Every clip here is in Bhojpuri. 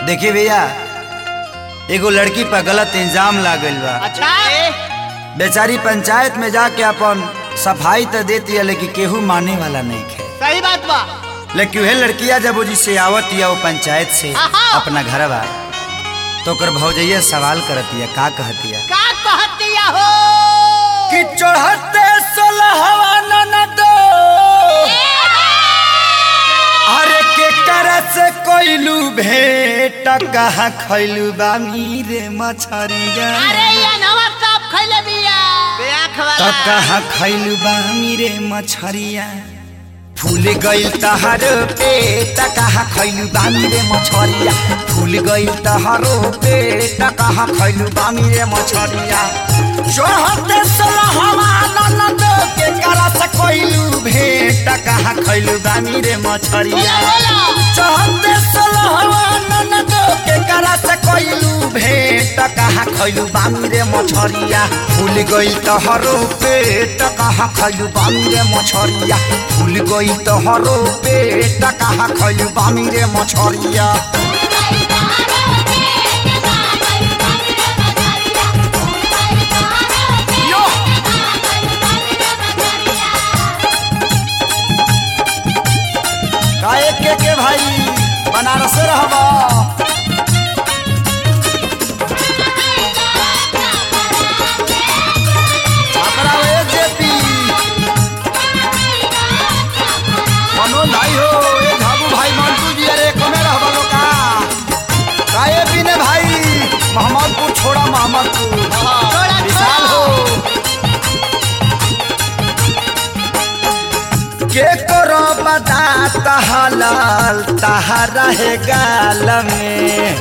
देखिए भैया, एगो लड़की पर गलत इल्जाम लागल बा। अच्छा बेचारी पंचायत में जाके अपन सफाई तो देती है, लेकिन केहू माने वाला नहीं है। सही बात बा। लेकिन वह लड़किया जब वो जिससे आवत या वो पंचायत से अपना घर बा तो कर भौजैया सवाल करती है, का कहती है? का कहतिया हो कि चढ़ते सोलहवा ननदो अरे के करस कोइलू भेट कहाँ खैलू बामी रे मछरिया। अरे ये नवा कब खइले बिया बेआख वाला तो कहाँ खैलू बामी रे मछरिया। फूल गइल तहारो पेट कहाँ खैलू बामी रे मछरिया। फूल गइल तहारो पेट कहाँ खैलू बामी रे मछरिया। चढ़ते सोलहवा ननदो के करस कोइलू भेट कहाँ खैलू बामी रे मछरिया। चढ़ते सोलहवा ननदो के करस कोइलू भेट कहाँ खैलू बामी रे मछरिया। फूल गइल तहारो पेट कहाँ खैलू बामी रे मछरिया। फूल गइल तहारो पेट कहाँ खैलू बामी रे मछरिया। काहे के भाई बनारस रहबा छापरा ए जेपी मनो भाई हो ए झाबू भाई मंटू जी अरे कमे रहबा लोका काहे बिने भाई मोहम्मदपुर छोड़ा मोहम्मदपुर विशाल हो के करो बता हलाल तहारा है गाल में।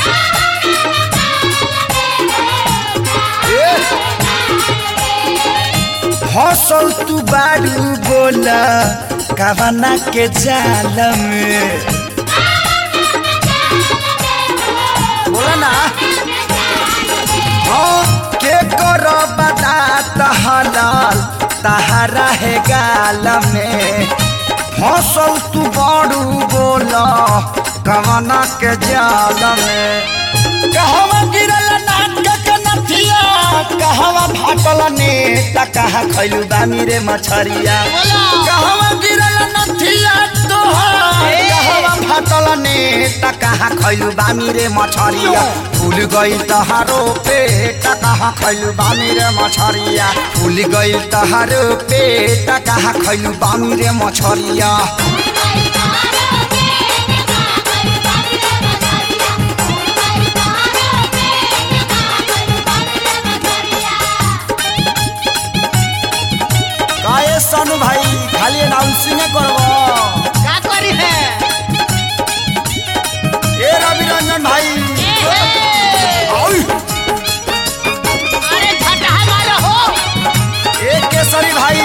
हौसल तू बारू बोला कवना के जाल में। बोला ना हाँ के करो बता हलाल तहारा है गाल में। हौसल तू बारू बोला कवना के जाल में। कहवा गिरल नाक के नथिया कहवा फाटल नेता कहाँ खैलू बामी रे मछरिया। कहवा गिरल नथिया तोहार कहवा फाटल नेता कहाँ खैलू बामी रे मछरिया। फूल गइल तहारो पेट कहाँ खैलू बामी रे मछरिया। फूल गइल तहारो पेट कहाँ खैलू बामी रे मछरिया। काहे सानू भाई खाली अनाउंसिंग करबो का करी है ए रवि रंजन भाई ओय अरे झटहा मारो हो ए केसरी भाई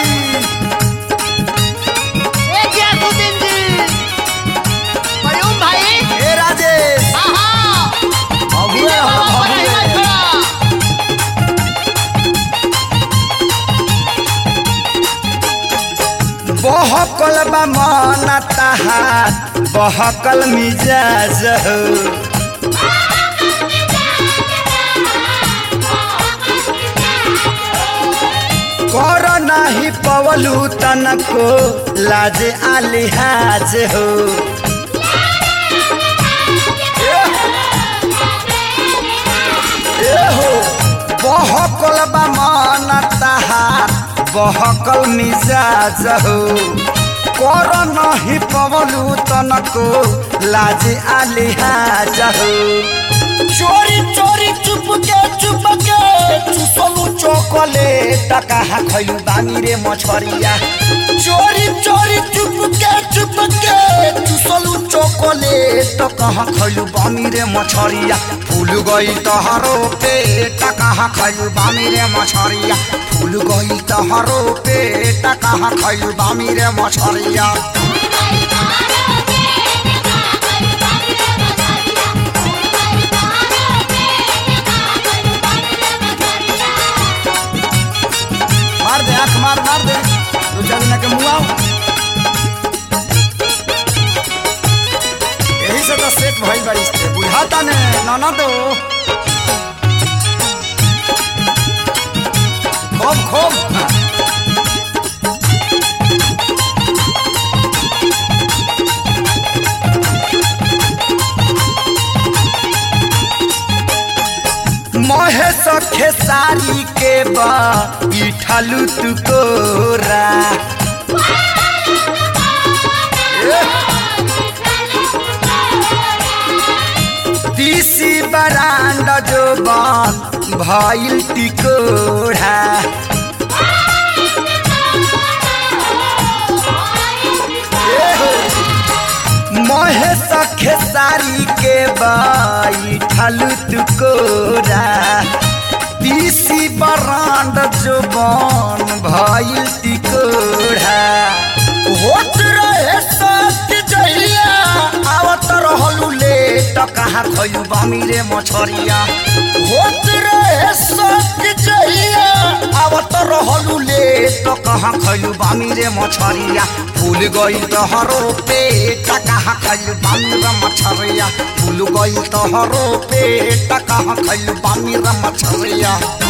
ए गयासुद्दीन जी मयूम भाई ए राजेश आहा अबुए हो भगुए बहकल बा मन तहार बहकल मिजाज हो। कर नाही पवलू तनको लाज आलिहाज हो। ए हो बहकल बा मन तहार बहकल मिजाज हो। कर नहीं पवलू तनको लाज आलिहाज हो। चोरी चोरी चुप के चुसलू चॉकलेट कहाँ खैलू बामी रे मछरिया। चोरी चोरी चुप के चुसलू चॉकलेट कहाँ खैलू बामी रे मछरिया। फूल गइल तहारो पेट कहाँ खैलू बामी रे मछरिया। फूल गइल तहारो पेट कहाँ खैलू बामी रे मछरिया। मार दे आँख मार दे दो चार दिन के मुँह आओ। यही से तो सेट भइल बारिश थे बुझात ने ननदो खूब खूब महेश खेसारी के बा इठालू तू कोरा तीसी बरांडा जो बान भाईल टिकोड़ा महेश खेसारी के बाई ठालू तू कोरा तीसी बरांड जो बान भाईल टिकोड़ा होत रहे सत्य जहिया आवत रहलू लेट कहाँ खयू बामी रे मछरिया होत रहे सत्य जहिया आवत रहलू लेट कहाँ खयू बामी रे मछरिया फूल गइल तोहरो पेट कहाँ खयू बामी रे मछरिया फूल गइल तोहरो पेट कहाँ खयू बामी रे मछरिया